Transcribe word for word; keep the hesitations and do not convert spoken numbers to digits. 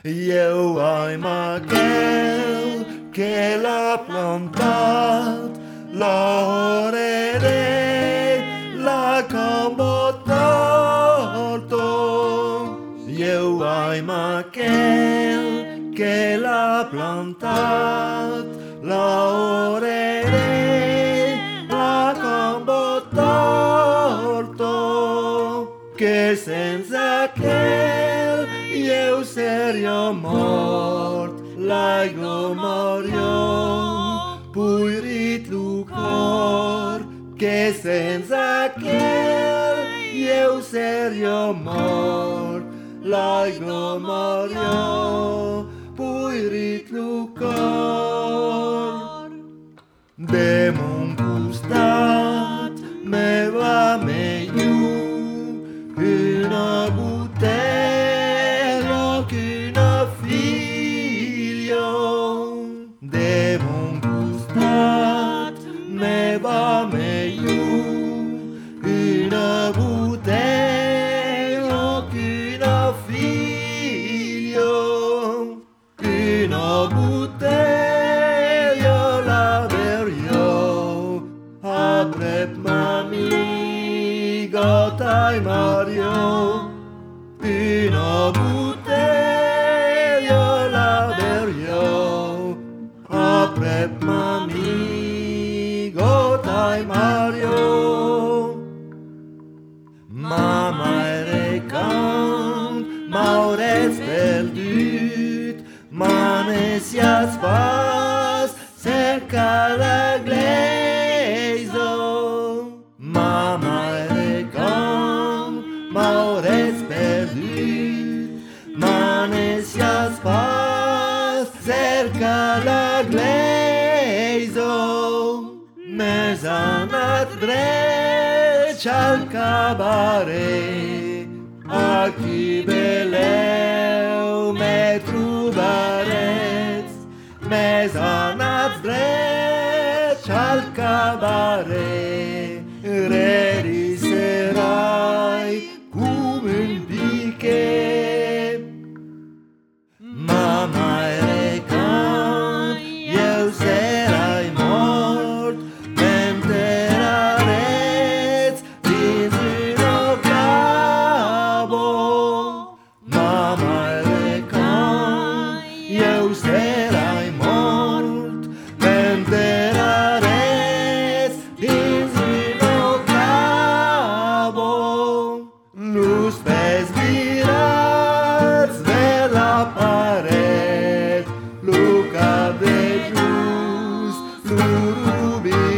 Eu am aquel que l-a plantat la orere, l-a căpătat-o. Eu am aquel que l-a plantat la orere, l-a căpătat-o. Que senza aquel eu seria mort, like Mario, puirit lucror. Que senza aquel eu seria mort, like Mario, puirit lucror. De mon costat me va meiu una butella qu'una figlio. De mon costat me va meiu una butella qu'una figlio. Una butella la berio apret mami gotai Mario. Una butella la berio apret mami gotai Mario. Mama recant m'aurez perdut, m'anesiați pas cerca la gleizo. Mama recant m'aurez perdut, m'anesiați pas cerca la gleizo. M'has anat drets al cabaret, aquí beleu me trobarets. M'has anat drets al cabaret, reri serai cum un piquet. Mama recant eu serai mort, m'enterraretz dins una clavă. Mama recant eu serai mort, m'enterraretz dins una clavă. Nu-s pes virați de la paret, lu cap de just, lu rubi